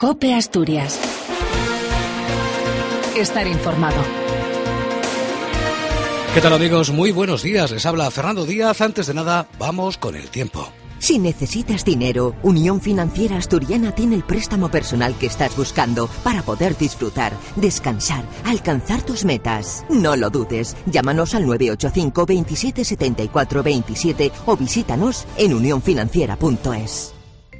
COPE Asturias. Estar informado. ¿Qué tal, amigos? Muy buenos días. Les habla Fernando Díaz. Antes de nada, vamos con el tiempo. Si necesitas dinero, Unión Financiera Asturiana tiene el préstamo personal que estás buscando para poder disfrutar, descansar, alcanzar tus metas. No lo dudes. Llámanos al 985 27 74 27 o visítanos en unionfinanciera.es.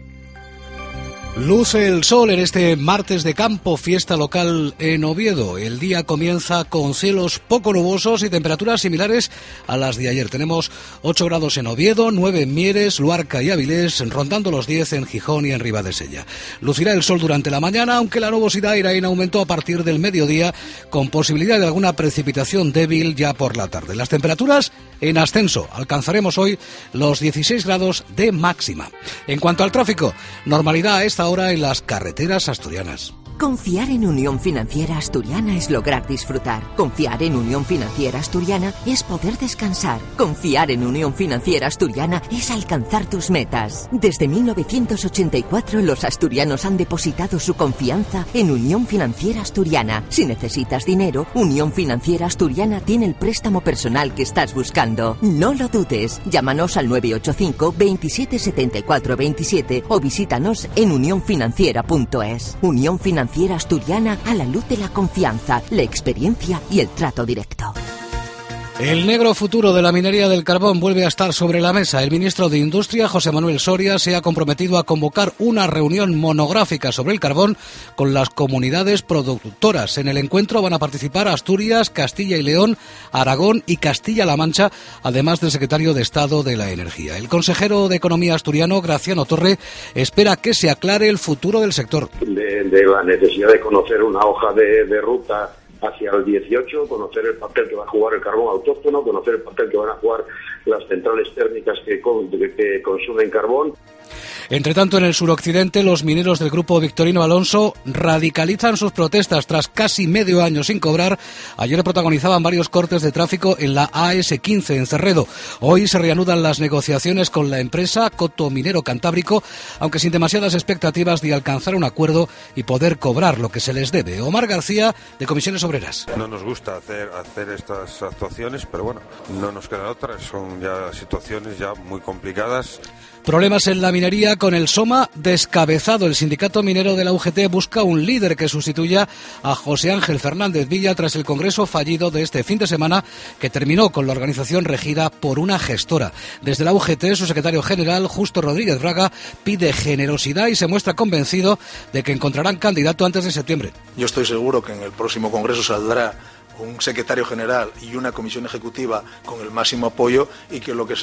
Luce el sol en este martes de campo, fiesta local en Oviedo. El día comienza con cielos poco nubosos y temperaturas similares a las de ayer. Tenemos 8 grados en Oviedo, 9 en Mieres, Luarca y Avilés, rondando los 10 en Gijón y en Ribadesella. Lucirá el sol durante la mañana, aunque la nubosidad irá en aumento a partir del mediodía, con posibilidad de alguna precipitación débil ya por la tarde. Las temperaturas en ascenso. Alcanzaremos hoy los 16 grados de máxima. En cuanto al tráfico, normalidad a esta hora en las carreteras asturianas. Confiar en Unión Financiera Asturiana es lograr disfrutar. Confiar en Unión Financiera Asturiana es poder descansar. Confiar en Unión Financiera Asturiana es alcanzar tus metas. Desde 1984 los asturianos han depositado su confianza en Unión Financiera Asturiana. Si necesitas dinero, Unión Financiera Asturiana tiene el préstamo personal que estás buscando. No lo dudes. Llámanos al 985 27 74 27 o visítanos en unionfinanciera.es. Unión Financiera Asturiana, a la luz de la confianza, la experiencia y el trato directo. El negro futuro de la minería del carbón vuelve a estar sobre la mesa. El ministro de Industria, José Manuel Soria, se ha comprometido a convocar una reunión monográfica sobre el carbón con las comunidades productoras. En el encuentro van a participar Asturias, Castilla y León, Aragón y Castilla-La Mancha, además del secretario de Estado de la Energía. El consejero de Economía asturiano, Graciano Torre, espera que se aclare el futuro del sector. De la necesidad de conocer una hoja de ruta hacia el 18, conocer el papel que va a jugar el carbón autóctono, conocer el papel que van a jugar las centrales térmicas que consumen carbón. Entre tanto, en el suroccidente, los mineros del grupo Victorino Alonso radicalizan sus protestas tras casi medio año sin cobrar. Ayer protagonizaban varios cortes de tráfico en la AS15 en Cerredo. Hoy se reanudan las negociaciones con la empresa Coto Minero Cantábrico, aunque sin demasiadas expectativas de alcanzar un acuerdo y poder cobrar lo que se les debe. Omar García, de Comisiones Obreras. No nos gusta hacer estas actuaciones, pero bueno, no nos quedan otras. Son ya situaciones ya muy complicadas. Problemas en la minería con el SOMA descabezado. El sindicato minero de la UGT busca un líder que sustituya a José Ángel Fernández Villa tras el congreso fallido de este fin de semana que terminó con la organización regida por una gestora. Desde la UGT, su secretario general, Justo Rodríguez Braga, pide generosidad y se muestra convencido de que encontrarán candidato antes de septiembre. Yo estoy seguro que en el próximo congreso saldrá un secretario general y una comisión ejecutiva con el máximo apoyo y que lo que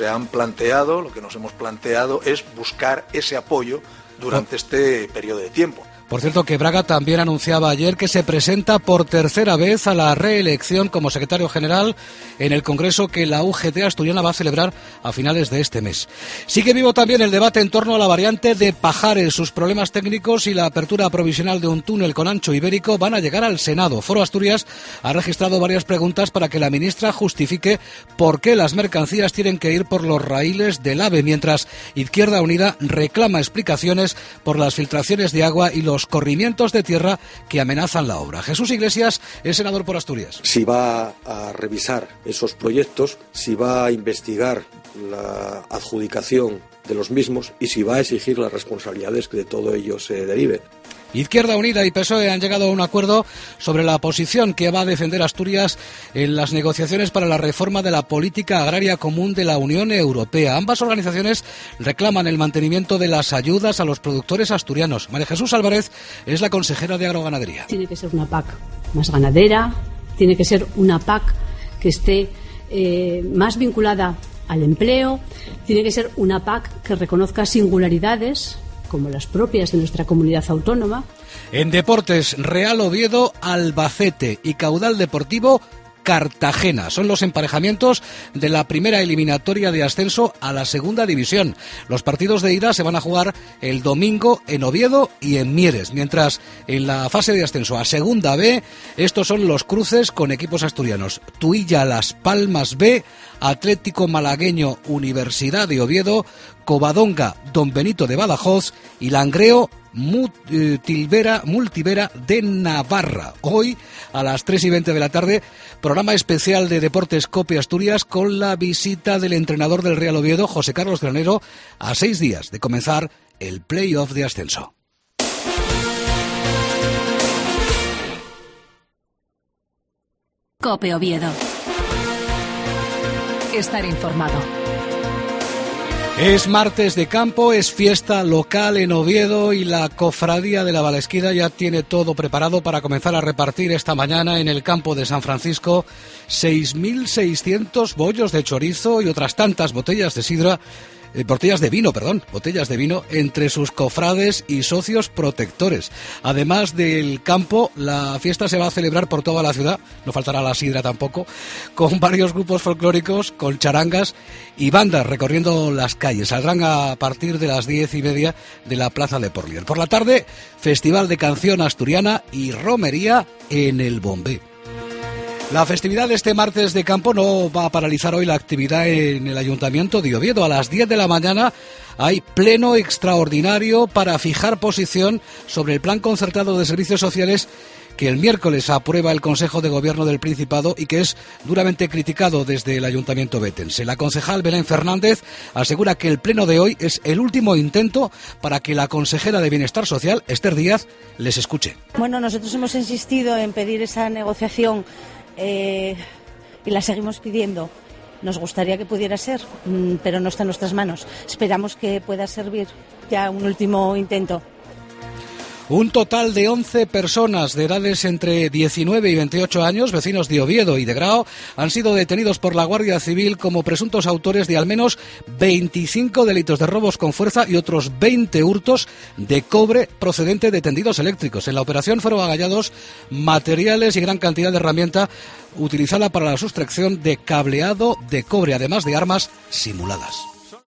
nos hemos planteado es buscar ese apoyo durante este periodo de tiempo. Por cierto, que Braga también anunciaba ayer que se presenta por tercera vez a la reelección como secretario general en el congreso que la UGT asturiana va a celebrar a finales de este mes. Sigue vivo también el debate en torno a la variante de Pajares. Sus problemas técnicos y la apertura provisional de un túnel con ancho ibérico van a llegar al Senado. Foro Asturias ha registrado varias preguntas para que la ministra justifique por qué las mercancías tienen que ir por los raíles del AVE, mientras Izquierda Unida reclama explicaciones por las filtraciones de agua y los corrimientos de tierra que amenazan la obra. Jesús Iglesias es senador por Asturias. Si va a revisar esos proyectos, si va a investigar la adjudicación de los mismos y si va a exigir las responsabilidades que de todo ello se derive. Izquierda Unida y PSOE han llegado a un acuerdo sobre la posición que va a defender Asturias en las negociaciones para la reforma de la política agraria común de la Unión Europea. Ambas organizaciones reclaman el mantenimiento de las ayudas a los productores asturianos. María Jesús Álvarez es la consejera de Agroganadería. Tiene que ser una PAC más ganadera, tiene que ser una PAC que esté más vinculada al empleo, tiene que ser una PAC que reconozca singularidades como las propias de nuestra comunidad autónoma. En deportes, Real Oviedo, Albacete y Caudal Deportivo, Cartagena. Son los emparejamientos de la primera eliminatoria de ascenso a la segunda división. Los partidos de ida se van a jugar el domingo en Oviedo y en Mieres, mientras en la fase de ascenso a segunda B, estos son los cruces con equipos asturianos. Tuilla Las Palmas B, Atlético Malagueño Universidad de Oviedo, Covadonga Don Benito de Badajoz y Langreo Multivera de Navarra. Hoy, a las 3:20 de la tarde, programa especial de Deportes COPE Asturias con la visita del entrenador del Real Oviedo, José Carlos Granero, a 6 días de comenzar el play-off de ascenso. COPE Oviedo. Estar informado. Es martes de campo, es fiesta local en Oviedo y la Cofradía de la Valesquida ya tiene todo preparado para comenzar a repartir esta mañana en el campo de San Francisco 6.600 bollos de chorizo y otras tantas botellas de vino entre sus cofrades y socios protectores. Además del campo, la fiesta se va a celebrar por toda la ciudad, no faltará la sidra tampoco, con varios grupos folclóricos, con charangas y bandas recorriendo las calles. Saldrán a partir de las 10:30 de la Plaza de Porlier. Por la tarde, Festival de Canción Asturiana y romería en el Bombé. La festividad de este martes de campo no va a paralizar hoy la actividad en el Ayuntamiento de Oviedo. A las 10 de la mañana hay pleno extraordinario para fijar posición sobre el plan concertado de servicios sociales que el miércoles aprueba el Consejo de Gobierno del Principado y que es duramente criticado desde el Ayuntamiento betense. La concejal Belén Fernández asegura que el pleno de hoy es el último intento para que la consejera de Bienestar Social, Esther Díaz, les escuche. Bueno, nosotros hemos insistido en pedir esa negociación y la seguimos pidiendo. Nos gustaría que pudiera ser, pero no está en nuestras manos. Esperamos que pueda servir ya un último intento. Un total de 11 personas de edades entre 19 y 28 años, vecinos de Oviedo y de Grao, han sido detenidos por la Guardia Civil como presuntos autores de al menos 25 delitos de robos con fuerza y otros 20 hurtos de cobre procedente de tendidos eléctricos. En la operación fueron agallados materiales y gran cantidad de herramienta utilizada para la sustracción de cableado de cobre, además de armas simuladas.